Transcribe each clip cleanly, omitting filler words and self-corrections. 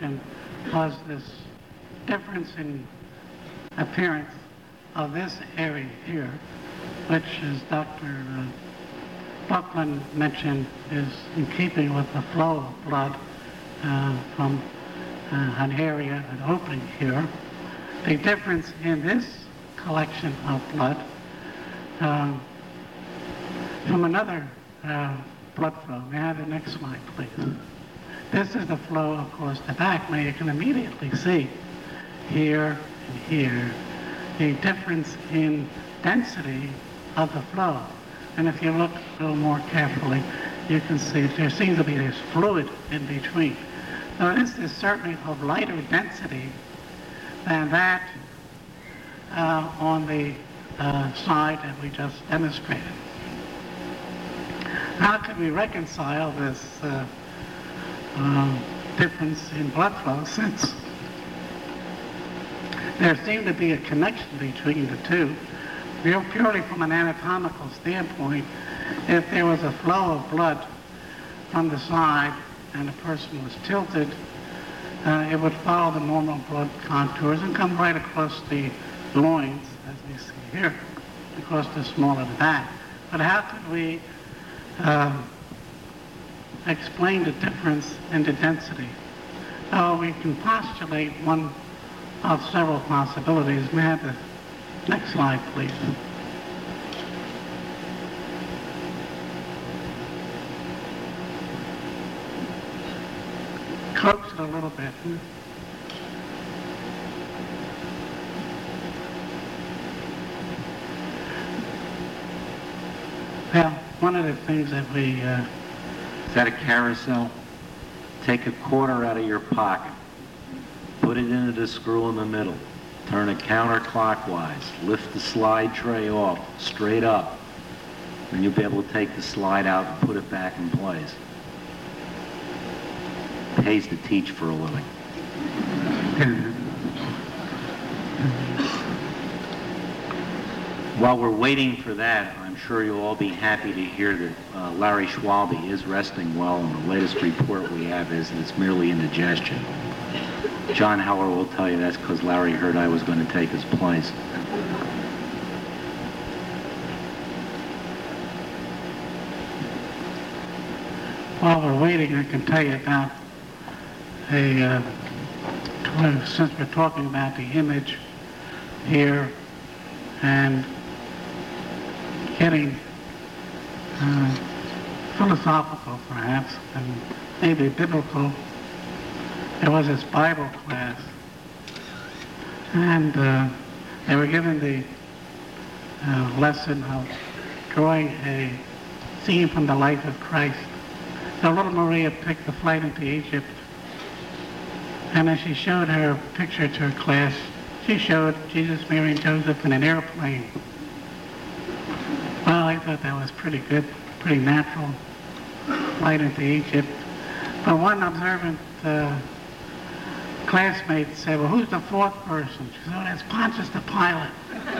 was this difference in appearance of this area here, which, as Dr. Buckland mentioned, is in keeping with the flow of blood from an area, an opening here. The difference in this collection of blood from another blood flow. May I have the next slide, please? This is the flow, of course, the back. Now you can immediately see here and here the difference in density of the flow. And if you look a little more carefully, you can see there seems to be this fluid in between. So this is certainly of lighter density than that on the side that we just demonstrated. How can we reconcile this difference in blood flow, since there seemed to be a connection between the two? Purely from an anatomical standpoint, if there was a flow of blood from the side and the person was tilted, it would follow the normal blood contours and come right across the loins, as we see here, across the small of the back. But how could we explain the difference in the density? Oh, we can postulate one of several possibilities. May I have the next slide, please? Coax it a little bit. Well, one of the things that we... Is that a carousel? Take a quarter out of your pocket. Put it into the screw in the middle. Turn it counterclockwise. Lift the slide tray off, straight up. And you'll be able to take the slide out and put it back in place. Pays to teach for a living. While we're waiting for that, I'm sure you'll all be happy to hear that Larry Schwalbe is resting well, and the latest report we have is that it's merely indigestion. John Heller will tell you that's because Larry heard I was going to take his place. While we're waiting, I can tell you about since we're talking about the image here and getting philosophical perhaps, and maybe biblical, there was this Bible class, and they were given the lesson of drawing a scene from the life of Christ. So little Maria picked the flight into Egypt, and as she showed her picture to her class, she showed Jesus, Mary, and Joseph in an airplane. Well, I thought that was pretty good, pretty natural, flight into Egypt. But one observant classmate said, well, who's the fourth person? She said, oh, that's Pontius the Pilate.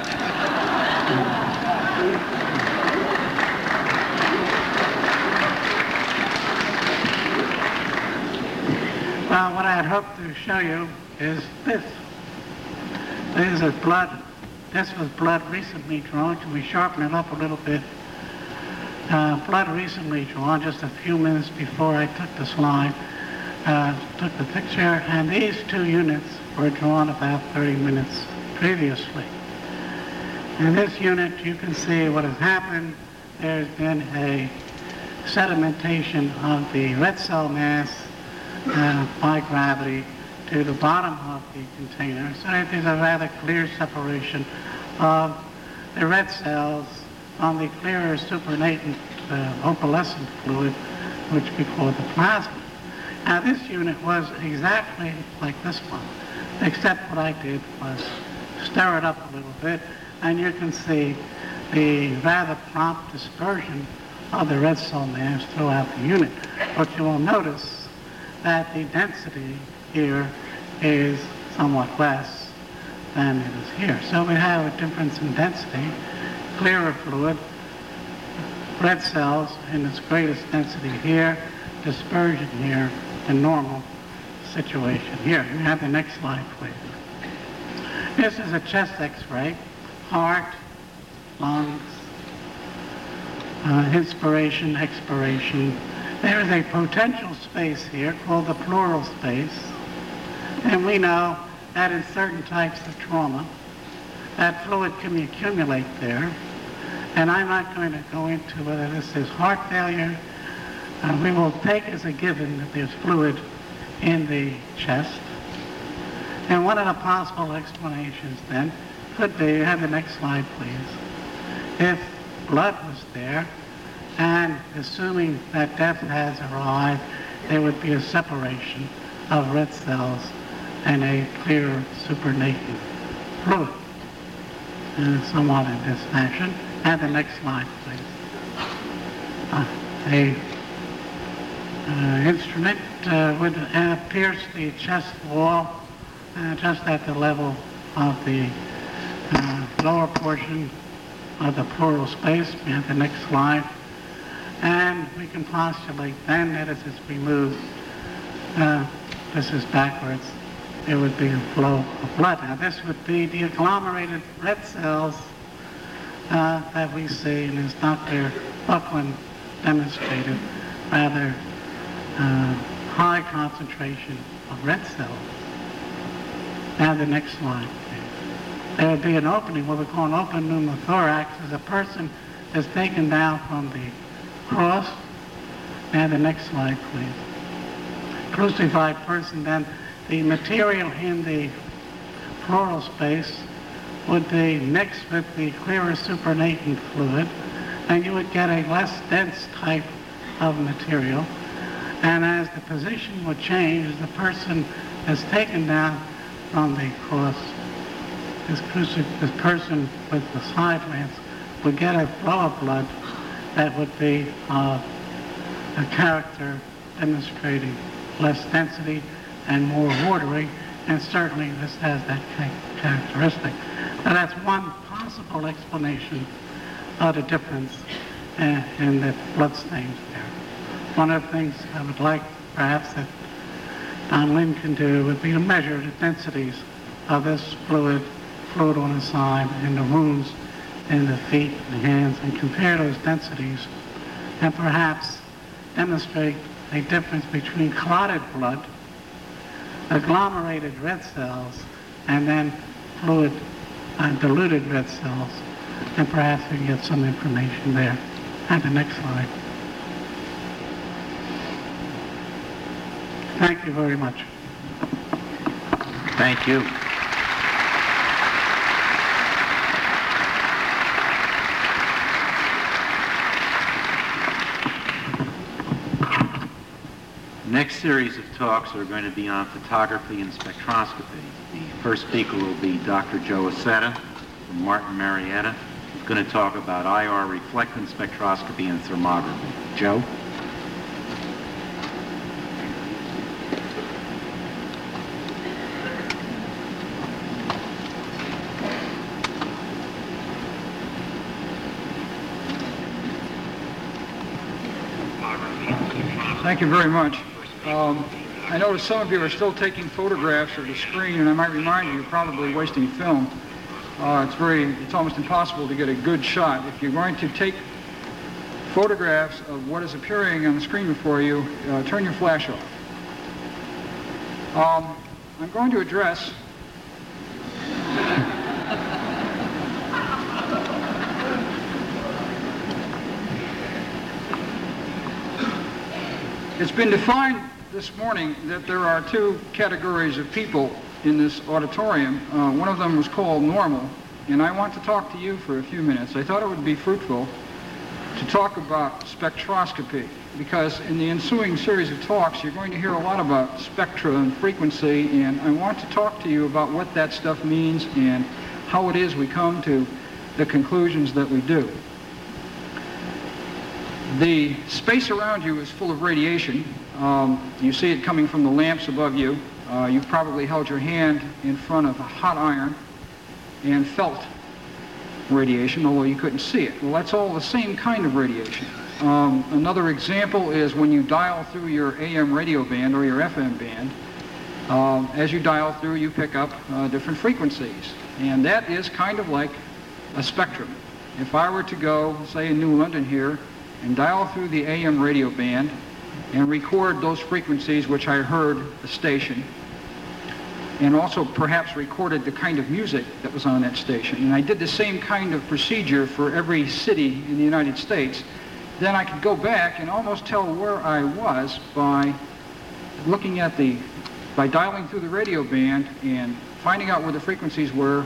Well, what I had hoped to show you is this. This is blood. This was blood recently drawn. Can we sharpen it up a little bit? Blood recently drawn just a few minutes before I took the slide, took the picture, and these two units were drawn about 30 minutes previously. In this unit, you can see what has happened. There's been a sedimentation of the red cell mass by gravity to the bottom of the container, so that there's a rather clear separation of the red cells from the clearer supernatant opalescent fluid, which we call the plasma. Now this unit was exactly like this one, except what I did was stir it up a little bit, and you can see the rather prompt dispersion of the red cell mass throughout the unit. But you will notice that the density here is somewhat less than it is here. So we have a difference in density, clearer fluid, red cells in its greatest density here, dispersion here, and normal situation. Here, you have the next slide, please. This is a chest x-ray, heart, lungs, inspiration, expiration. There is a potential space here called the pleural space, and we know that in certain types of trauma, that fluid can accumulate there. And I'm not going to go into whether this is heart failure. We will take as a given that there's fluid in the chest. And one of the possible explanations then could be, have the next slide please, if blood was there, and assuming that death has arrived, there would be a separation of red cells and a clear supernatant fluid. And somewhat in this fashion. And the next slide, please. Instrument would pierce the chest wall just at the level of the lower portion of the pleural space. And the next slide. And we can postulate then that as it's removed, this is backwards, there would be a flow of blood. Now this would be the agglomerated red cells that we see, and as Dr. Buckland demonstrated, rather high concentration of red cells. Now the next slide, please. There would be an opening, what we call an open pneumothorax, as a person is taken down from the cross. Now the next slide, please. Crucified person, then the material in the pleural space would be mixed with the clearer supernatant fluid, and you would get a less dense type of material. And as the position would change, the person is taken down from the cross. This person with the side lance would get a flow of blood that would be a character demonstrating less density and more watery, and certainly this has that characteristic. Now that's one possible explanation of the difference in the blood stains there. One of the things I would like perhaps that Don Lynn can do would be to measure the densities of this fluid on the side in the wounds in the feet and the hands, and compare those densities and perhaps demonstrate a difference between clotted blood, agglomerated red cells, and then fluid diluted red cells, and perhaps we can get some information there. And the next slide. Thank you very much. Thank you. Next series of talks are going to be on photography and spectroscopy. The first speaker will be Dr. Joe Aceta from Martin Marietta, who's going to talk about IR reflectance spectroscopy and thermography. Joe? Thank you very much. I notice some of you are still taking photographs of the screen, and I might remind you, you're probably wasting film. It's almost impossible to get a good shot. If you're going to take photographs of what is appearing on the screen before you, turn your flash off. I'm going to address It's been defined this morning that there are two categories of people in this auditorium. One of them was called normal, and I want to talk to you for a few minutes. I thought it would be fruitful to talk about spectroscopy, because in the ensuing series of talks you're going to hear a lot about spectra and frequency, and I want to talk to you about what that stuff means and how it is we come to the conclusions that we do. The space around you is full of radiation. You see it coming from the lamps above you. You've probably held your hand in front of a hot iron and felt radiation, although you couldn't see it. Well, that's all the same kind of radiation. Another example is when you dial through your AM radio band or your FM band, As you dial through, you pick up different frequencies. And that is kind of like a spectrum. If I were to go, say in New London here, and dial through the AM radio band and record those frequencies which I heard the station, and also perhaps recorded the kind of music that was on that station, and I did the same kind of procedure for every city in the United States, then I could go back and almost tell where I was by looking at by dialing through the radio band and finding out where the frequencies were,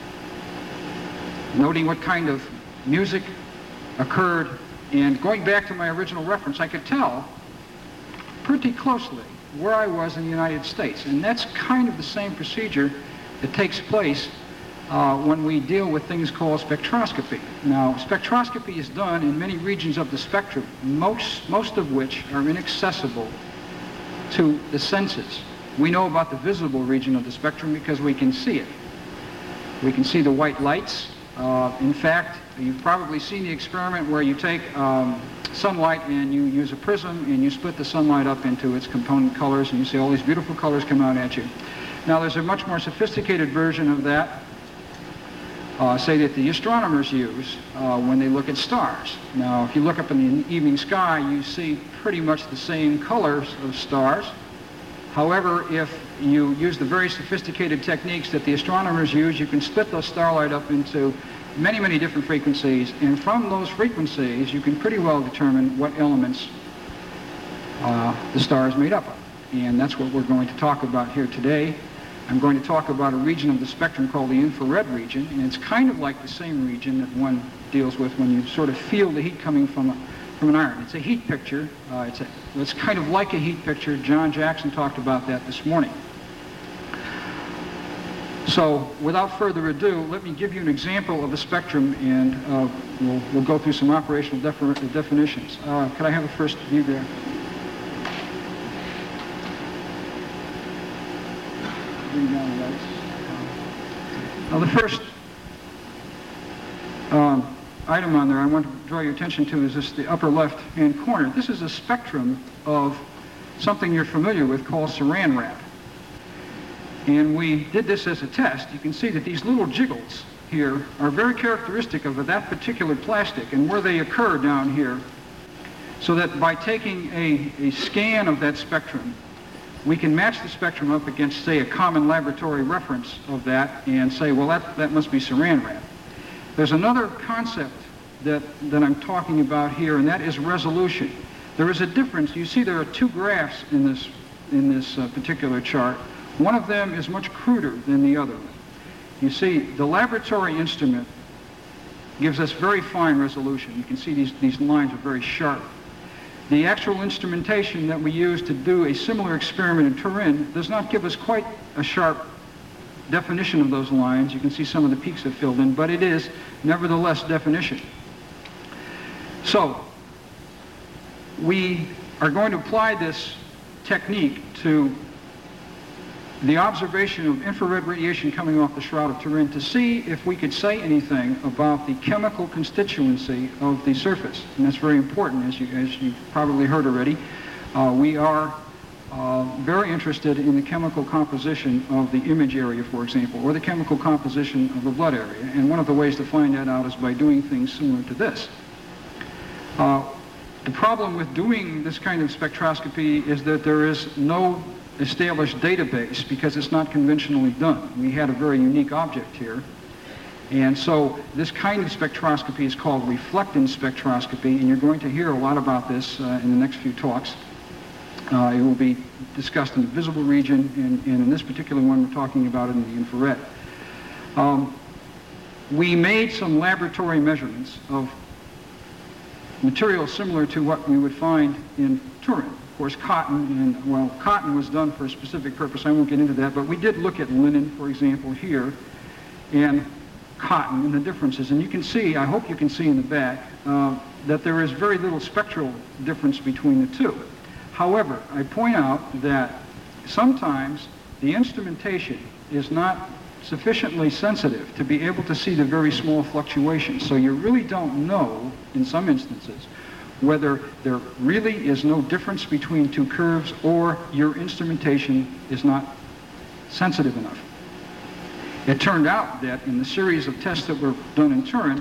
noting what kind of music occurred, and going back to my original reference, I could tell pretty closely where I was in the United States. And that's kind of the same procedure that takes place when we deal with things called spectroscopy. Now, spectroscopy is done in many regions of the spectrum, most of which are inaccessible to the senses. We know about the visible region of the spectrum because we can see it. We can see the white lights. In fact, you've probably seen the experiment where you take sunlight and you use a prism and you split the sunlight up into its component colors, and you see all these beautiful colors come out at you. Now, there's a much more sophisticated version of that, say that the astronomers use when they look at stars. Now, if you look up in the evening sky, you see pretty much the same colors of stars. However, if you use the very sophisticated techniques that the astronomers use, you can split those starlight up into many, many different frequencies, and from those frequencies, you can pretty well determine what elements the star is made up of. And that's what we're going to talk about here today. I'm going to talk about a region of the spectrum called the infrared region, and it's kind of like the same region that one deals with when you sort of feel the heat coming from an iron. It's a heat picture. It's kind of like a heat picture. John Jackson talked about that this morning. So, without further ado, let me give you an example of a spectrum, and we'll go through some operational definitions. Could I have the first view there? Bring down the lights. Now, the first item on there I want to draw your attention to is this, the upper left-hand corner. This is a spectrum of something you're familiar with called Saran wrap. And we did this as a test. You can see that these little jiggles here are very characteristic of that particular plastic and where they occur down here, so that by taking a scan of that spectrum, we can match the spectrum up against, say, a common laboratory reference of that and say, well, that must be Saran wrap. There's another concept that I'm talking about here, and that is resolution. There is a difference. You see there are two graphs in this particular chart. One of them is much cruder than the other. You see, the laboratory instrument gives us very fine resolution. You can see these lines are very sharp. The actual instrumentation that we use to do a similar experiment in Turin does not give us quite a sharp definition of those lines. You can see some of the peaks have filled in, but it is nevertheless definition. So, we are going to apply this technique to the observation of infrared radiation coming off the Shroud of Turin to see if we could say anything about the chemical constituency of the surface. And that's very important, as you've probably heard already. We are very interested in the chemical composition of the image area, for example, or the chemical composition of the blood area. And one of the ways to find that out is by doing things similar to this. The problem with doing this kind of spectroscopy is that there is no established database because it's not conventionally done. We had a very unique object here. And so this kind of spectroscopy is called reflectance spectroscopy, and you're going to hear a lot about this in the next few talks. It will be discussed in the visible region, and in this particular one we're talking about it in the infrared. We made some laboratory measurements of material similar to what we would find in Turin. Of course, cotton, cotton was done for a specific purpose. I won't get into that, but we did look at linen, for example, here, and cotton and the differences. And you can see, I hope you can see in the back, that there is very little spectral difference between the two. However, I point out that sometimes the instrumentation is not sufficiently sensitive to be able to see the very small fluctuations. So you really don't know, in some instances, whether there really is no difference between two curves or your instrumentation is not sensitive enough. It turned out that in the series of tests that were done in Turin,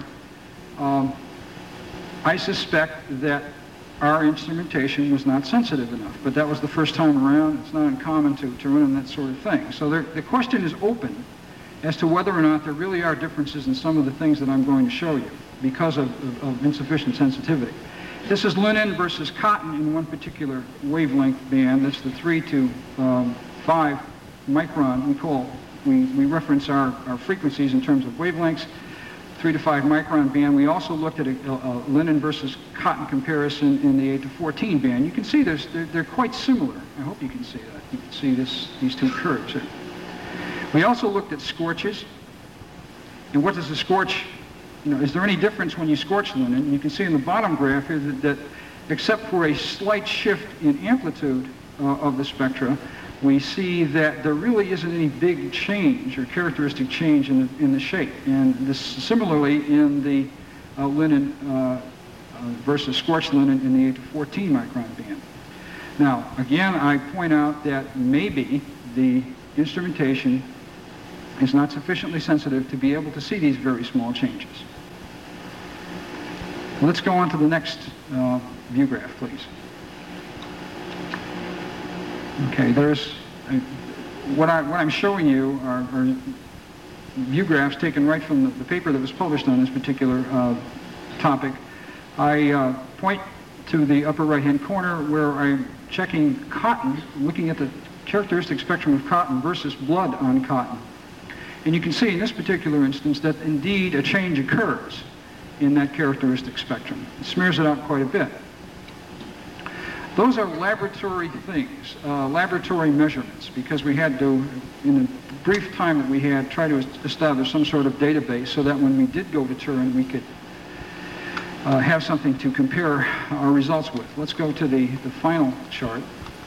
I suspect that our instrumentation was not sensitive enough, but that was the first time around. It's not uncommon to run in that sort of thing. So the question is open as to whether or not there really are differences in some of the things that I'm going to show you because of insufficient sensitivity. This is linen versus cotton in one particular wavelength band. That's the 3 to 5 micron. We reference our frequencies in terms of wavelengths. 3 to 5 micron band. We also looked at a linen versus cotton comparison in the 8 to 14 band. You can see they're quite similar. I hope you can see that. You can see these two curves here. We also looked at scorches. And what does a scorch, is there any difference when you scorch linen? And you can see in the bottom graph here that except for a slight shift in amplitude of the spectra, we see that there really isn't any big change or characteristic change in the shape. And this similarly in the linen versus scorched linen in the 8 to 14 micron band. Now, again, I point out that maybe the instrumentation is not sufficiently sensitive to be able to see these very small changes. Let's go on to the next view graph, please. Okay, what I'm showing you are view graphs taken right from the paper that was published on this particular topic. I point to the upper right-hand corner where I'm checking cotton, looking at the characteristic spectrum of cotton versus blood on cotton. And you can see in this particular instance that indeed a change occurs in that characteristic spectrum. It smears it out quite a bit. Those are laboratory things, laboratory measurements, because we had to, in the brief time that we had, try to establish some sort of database so that when we did go to Turin, we could have something to compare our results with. Let's go to the final chart.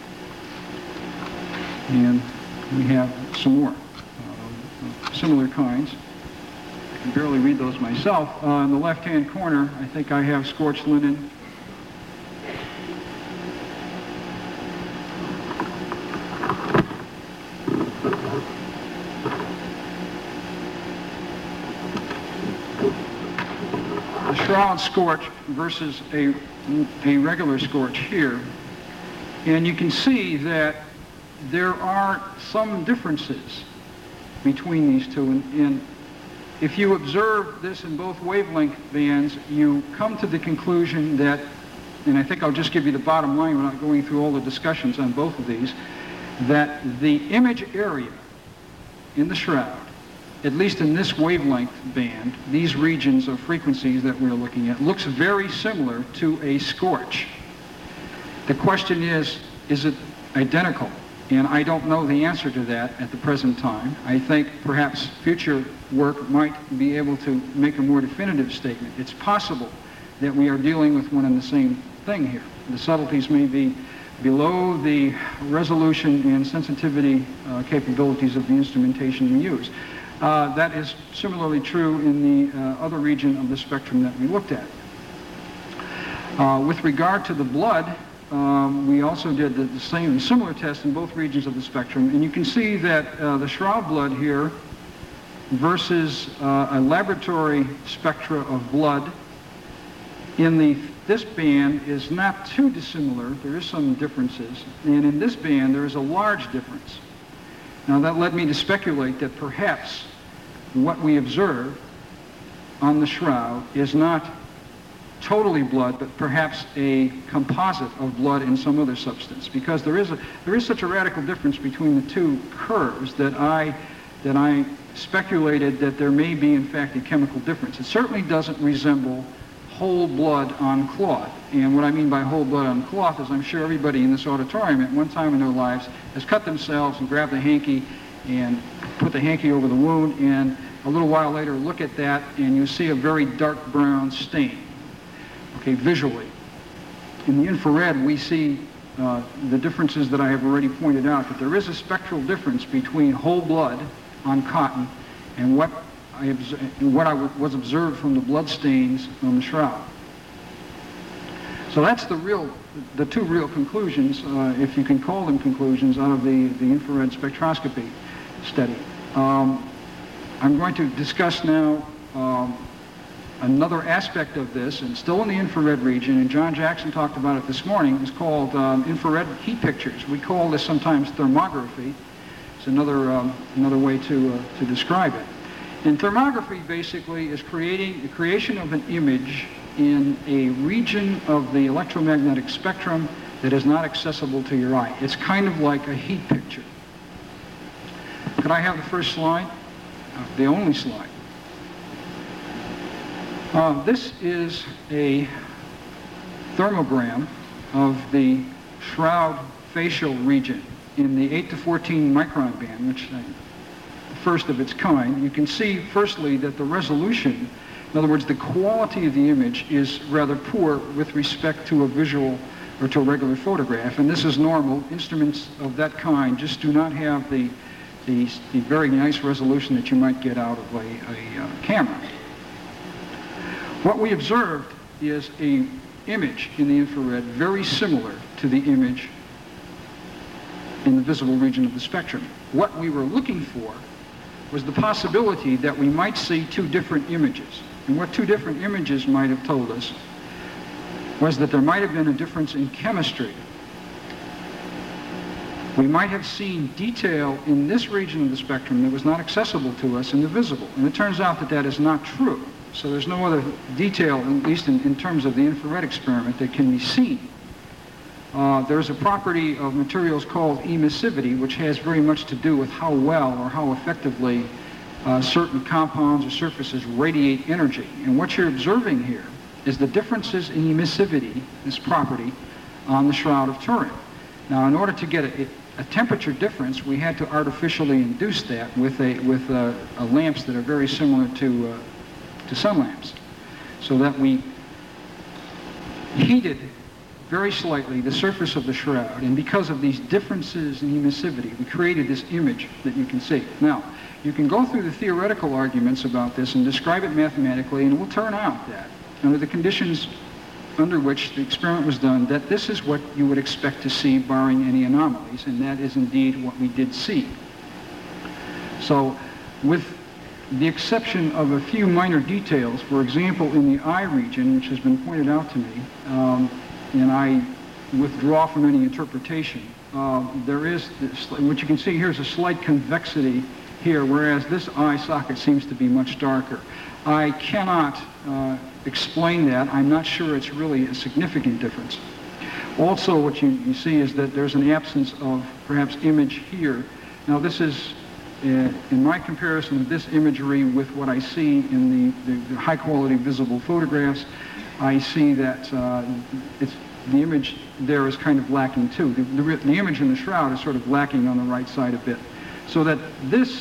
And we have some more similar kinds. I can barely read those myself. In the left-hand corner, I think I have scorched linen. Shroud scorch versus a regular scorch here. And you can see that there are some differences between these two. And if you observe this in both wavelength bands, you come to the conclusion that, and I think I'll just give you the bottom line without going through all the discussions on both of these, that the image area in the shroud, at least in this wavelength band, these regions of frequencies that we're looking at, looks very similar to a scorch. The question is it identical? And I don't know the answer to that at the present time. I think perhaps future work might be able to make a more definitive statement. It's possible that we are dealing with one and the same thing here. The subtleties may be below the resolution and sensitivity capabilities of the instrumentation we use. That is similarly true in the other region of the spectrum that we looked at. With regard to the blood, we also did the similar test in both regions of the spectrum, and you can see that the shroud blood here versus a laboratory spectra of blood in this band is not too dissimilar. There is some differences, and in this band there is a large difference. Now that led me to speculate that perhaps what we observe on the shroud is not totally blood, but perhaps a composite of blood in some other substance, because there is such a radical difference between the two curves that I speculated that there may be in fact a chemical difference. It certainly doesn't resemble whole blood on cloth. And what I mean by whole blood on cloth is I'm sure everybody in this auditorium at one time in their lives has cut themselves and grabbed a hanky and put the hanky over the wound, and a little while later look at that and you see a very dark brown stain. Okay, visually. In the infrared, we see the differences that I have already pointed out, that there is a spectral difference between whole blood on cotton and what was observed from the blood stains on the shroud. So that's the two real conclusions, if you can call them conclusions, out of the infrared spectroscopy. study. I'm going to discuss now another aspect of this, and still in the infrared region, and John Jackson talked about it this morning. It's called infrared heat pictures. We call this sometimes thermography. It's another way to describe it. And thermography basically is the creation of an image in a region of the electromagnetic spectrum that is not accessible to your eye. It's kind of like a heat picture. Could I have the first slide? The only slide. This is a thermogram of the shroud facial region in the 8 to 14 micron band, which is the first of its kind. You can see, firstly, that the resolution, in other words, the quality of the image is rather poor with respect to a visual or to a regular photograph, and this is normal. Instruments of that kind just do not have the very nice resolution that you might get out of a camera. What we observed is an image in the infrared very similar to the image in the visible region of the spectrum. What we were looking for was the possibility that we might see two different images. And what two different images might have told us was that there might have been a difference in chemistry. We might have seen detail in this region of the spectrum that was not accessible to us in the visible. And it turns out that that is not true. So there's no other detail, at least in terms of the infrared experiment, that can be seen. There's a property of materials called emissivity, which has very much to do with how well or how effectively certain compounds or surfaces radiate energy. And what you're observing here is the differences in emissivity, this property, on the Shroud of Turin. Now, in order to get a temperature difference, we had to artificially induce that with lamps that are very similar to sun lamps, so that we heated very slightly the surface of the shroud, and because of these differences in emissivity, we created this image that you can see. Now, you can go through the theoretical arguments about this and describe it mathematically, and it will turn out that, under the conditions under which the experiment was done, that this is what you would expect to see barring any anomalies, and that is indeed what we did see. So, with the exception of a few minor details, for example, in the eye region, which has been pointed out to me, and I withdraw from any interpretation, there is, what you can see here is a slight convexity here, whereas this eye socket seems to be much darker. I cannot explain that. I'm not sure it's really a significant difference. Also, what you see is that there's an absence of perhaps image here. Now, this is, in my comparison of this imagery with what I see in the high-quality visible photographs, I see that the image there is kind of lacking too. The image in the shroud is sort of lacking on the right side a bit. So that this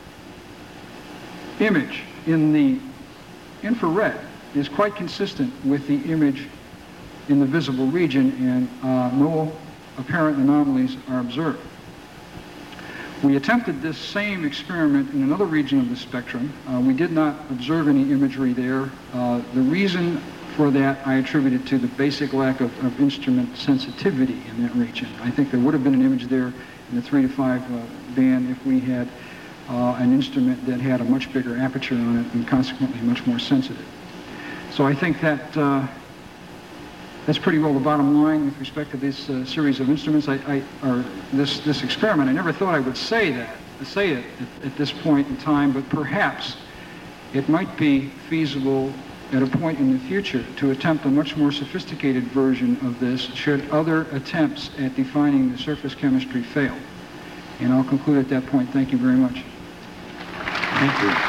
image in the infrared is quite consistent with the image in the visible region, and no apparent anomalies are observed. We attempted this same experiment in another region of the spectrum. We did not observe any imagery there. The reason for that I attributed to the basic lack of instrument sensitivity in that region. I think there would have been an image there in the 3 to 5 band if we had an instrument that had a much bigger aperture on it and consequently much more sensitive. So I think that that's pretty well the bottom line with respect to this series of instruments, or this experiment. I never thought I would say it at this point in time, but perhaps it might be feasible at a point in the future to attempt a much more sophisticated version of this should other attempts at defining the surface chemistry fail. And I'll conclude at that point. Thank you very much. Thank you.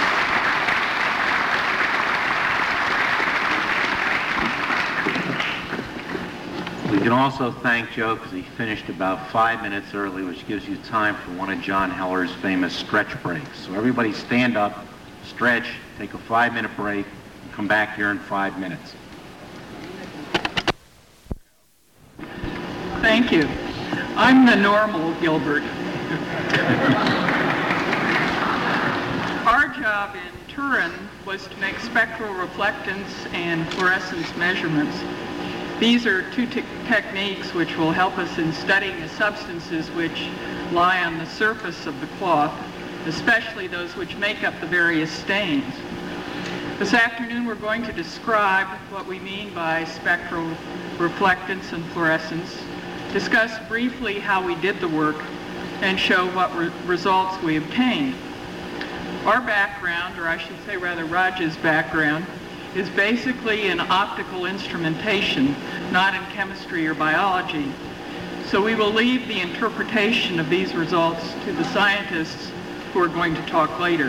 We can also thank Joe because he finished about 5 minutes early, which gives you time for one of John Heller's famous stretch breaks. So everybody stand up, stretch, take a 5-minute break, and come back here in 5 minutes. Thank you. I'm the normal Gilbert. Our job in Turin was to make spectral reflectance and fluorescence measurements. These are two techniques which will help us in studying the substances which lie on the surface of the cloth, especially those which make up the various stains. This afternoon we're going to describe what we mean by spectral reflectance and fluorescence, discuss briefly how we did the work, and show what results we obtained. Our background, or I should say rather Raj's background, is basically in optical instrumentation, not in chemistry or biology. So we will leave the interpretation of these results to the scientists who are going to talk later.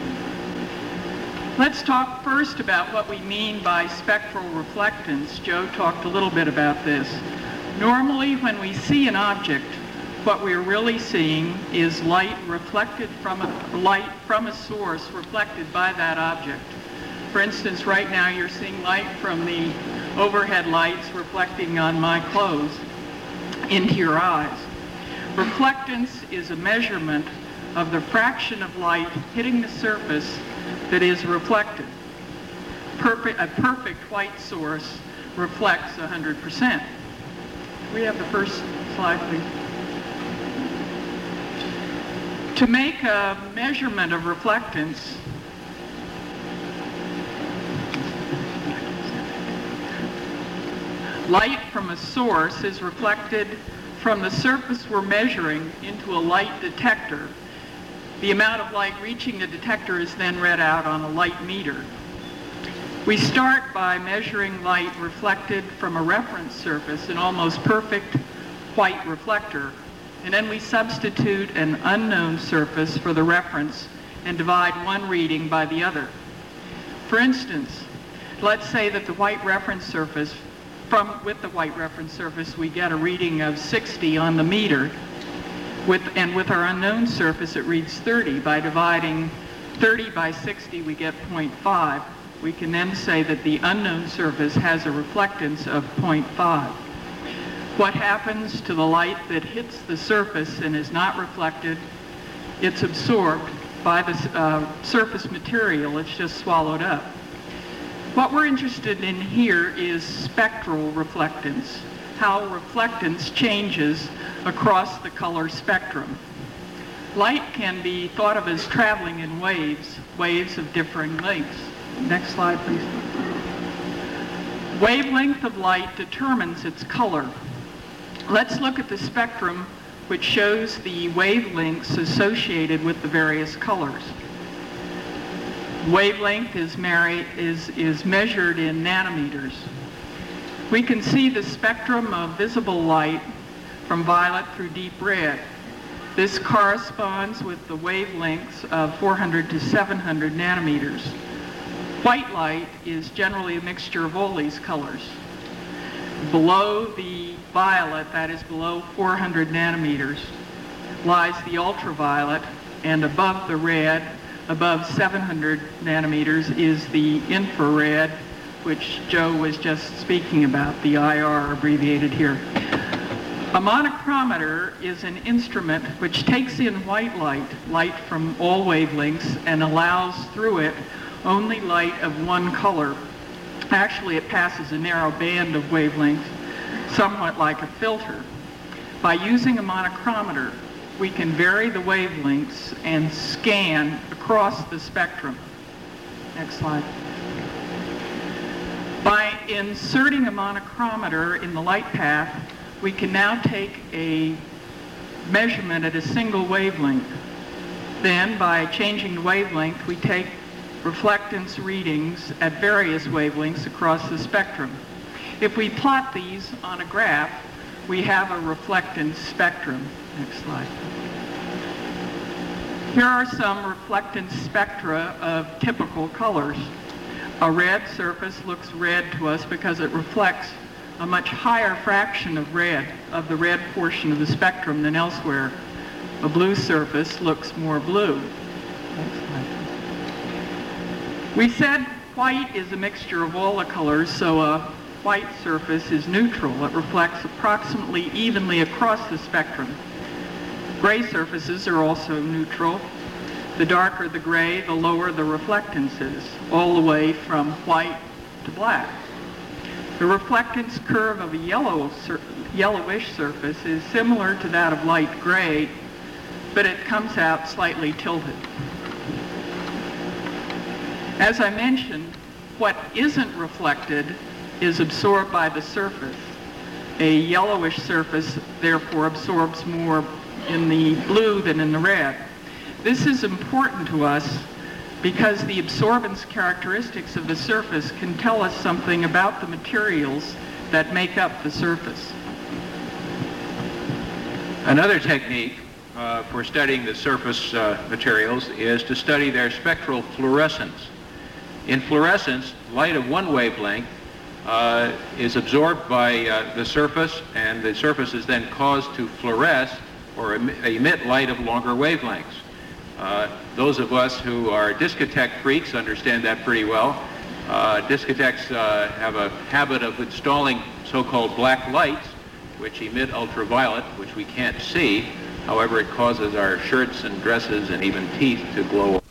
Let's talk first about what we mean by spectral reflectance. Joe talked a little bit about this. Normally, when we see an object, what we're really seeing is light reflected from a source reflected by that object. For instance, right now you're seeing light from the overhead lights reflecting on my clothes into your eyes. Reflectance is a measurement of the fraction of light hitting the surface that is reflected. A perfect white source reflects 100%. We have the first slide, please. To make a measurement of reflectance, light from a source is reflected from the surface we're measuring into a light detector. The amount of light reaching the detector is then read out on a light meter. We start by measuring light reflected from a reference surface, an almost perfect white reflector, and then we substitute an unknown surface for the reference and divide one reading by the other. For instance, let's say that the white reference surface, with the white reference surface, we get a reading of 60 on the meter, and with our unknown surface it reads 30. By dividing 30 by 60 we get 0.5. We can then say that the unknown surface has a reflectance of 0.5. What happens to the light that hits the surface and is not reflected? It's absorbed by the surface material. It's just swallowed up. What we're interested in here is spectral reflectance, how reflectance changes across the color spectrum. Light can be thought of as traveling in waves of differing lengths. Next slide, please. Wavelength of light determines its color. Let's look at the spectrum, which shows the wavelengths associated with the various colors. Wavelength is measured in nanometers. We can see the spectrum of visible light from violet through deep red. This corresponds with the wavelengths of 400 to 700 nanometers. White light is generally a mixture of all these colors. Below the violet, that is below 400 nanometers, lies the ultraviolet, and above the red, above 700 nanometers, is the infrared, which Joe was just speaking about, the IR abbreviated here. A monochromator is an instrument which takes in white light from all wavelengths, and allows through it only light of one color. Actually, it passes a narrow band of wavelengths, somewhat like a filter. By using a monochromator, we can vary the wavelengths and scan across the spectrum. Next slide. By inserting a monochromator in the light path, we can now take a measurement at a single wavelength. Then, by changing the wavelength, we take reflectance readings at various wavelengths across the spectrum. If we plot these on a graph, we have a reflectance spectrum. Next slide. Here are some reflectance spectra of typical colors. A red surface looks red to us because it reflects a much higher fraction of red, of the red portion of the spectrum, than elsewhere. A blue surface looks more blue. Next slide. We said white is a mixture of all the colors, so a white surface is neutral. It reflects approximately evenly across the spectrum. Gray surfaces are also neutral. The darker the gray, the lower the reflectance is, all the way from white to black. The reflectance curve of a yellowish surface is similar to that of light gray, but it comes out slightly tilted. As I mentioned, what isn't reflected is absorbed by the surface. A yellowish surface therefore absorbs more in the blue than in the red. This is important to us because the absorbance characteristics of the surface can tell us something about the materials that make up the surface. Another technique for studying the surface materials is to study their spectral fluorescence. In fluorescence, light of one wavelength is absorbed by the surface, and the surface is then caused to fluoresce or emit light of longer wavelengths. Those of us who are discotheque freaks understand that pretty well. Discotheques have a habit of installing so-called black lights, which emit ultraviolet, which we can't see. However, it causes our shirts and dresses and even teeth to glow